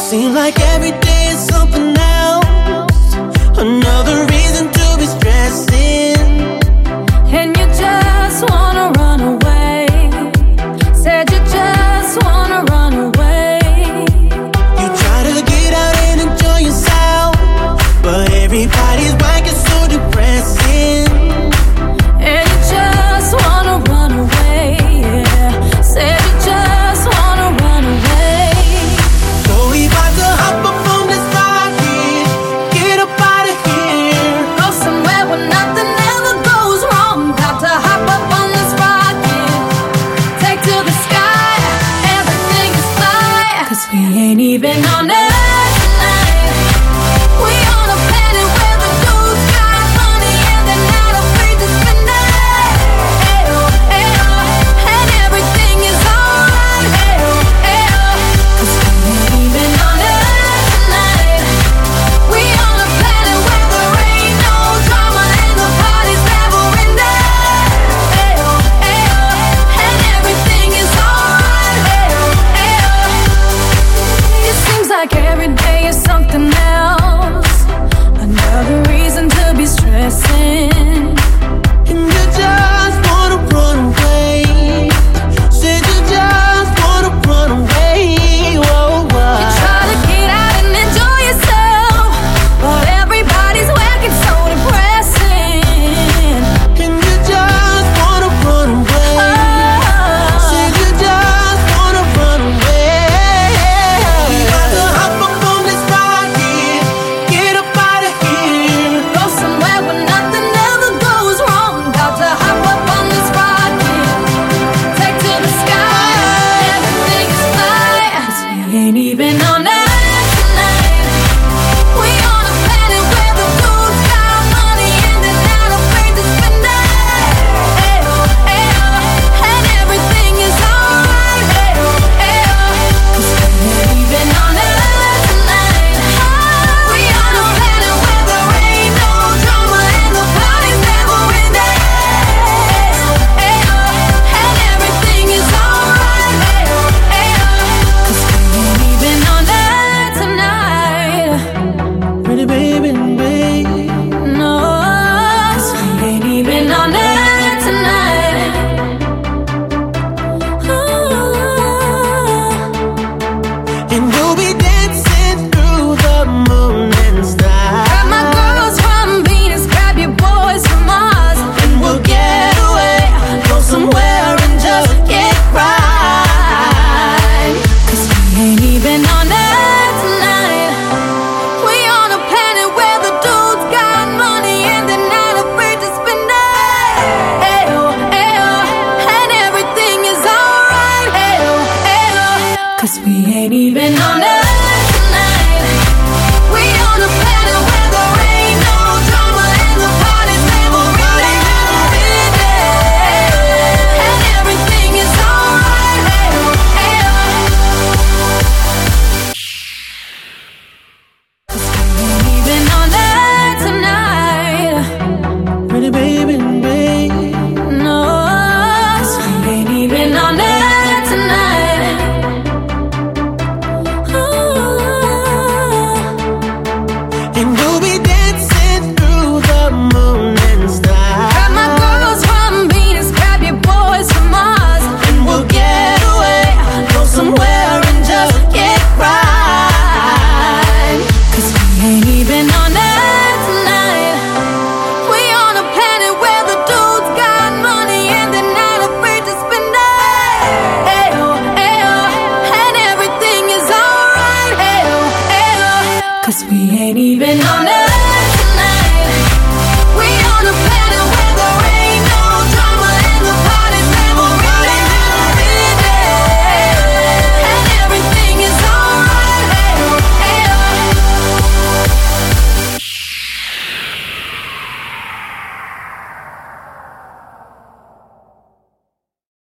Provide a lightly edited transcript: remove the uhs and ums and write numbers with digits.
Seem like every day is something else, another reason to be stressing. And you just wanna run away. Said you just wanna run away. You try to get out and enjoy yourself, but everybody's back is so depressing. And you just wanna run away, yeah. Said you just wanna run away. So we about to hop up on this rocket, get up out of here, go somewhere where nothing ever goes wrong. About to hop up on this rocket, take to the sky, everything is fine. 'Cause we ain't even on Earth tonight. We on a planet where the dudes got money and they're not afraid to spend it. Ayo, ayo, and everything is alright. Ayo, ayo, 'cause we ain't even on Earth tonight. We on a planet where there ain't no drama and the party's never ending. Ayo, ayo, and everything is alright. Ayo, ayo. It seems like every day is something else, another reason to be stressing. and you just wanna run away. Said you just wanna run away. Whoa, whoa. You try to get out and enjoy yourself, but everybody's working so depressing. And you just wanna run away. Said you just wanna run away. We about to hop up on this rocket, get up out of here, Go somewhere where nothing ever goes wrong. About to hop up on this rocket, take to the sky, everything is fine. 'Cause we ain't even on Earth tonight. We on a planet where the dudes got money and they're not afraid to spend it. Ayo, ayo, and everything is alright. Ayo, ayo, 'cause we ain't even on Earth tonight. We on a planet where there ain't no drama and the party's never ending. Ayo, ayo, and everything is alright. Ayo, ayo, 'cause we ain't even on Earth tonight. pretty baby, baby. No, 'cause we ain't even on Earth tonight. And we'll be dancing through the moon and stars. Grab my girls from Venus, grab your boys from Mars, And we'll get away, go somewhere and just get right. 'cause we ain't even on Earth tonight. We on a planet where the dudes got money and they're not afraid to spend it. Ayo, ayo, and everything is alright. Ayo, ayo, 'cause we ain't even on Earth.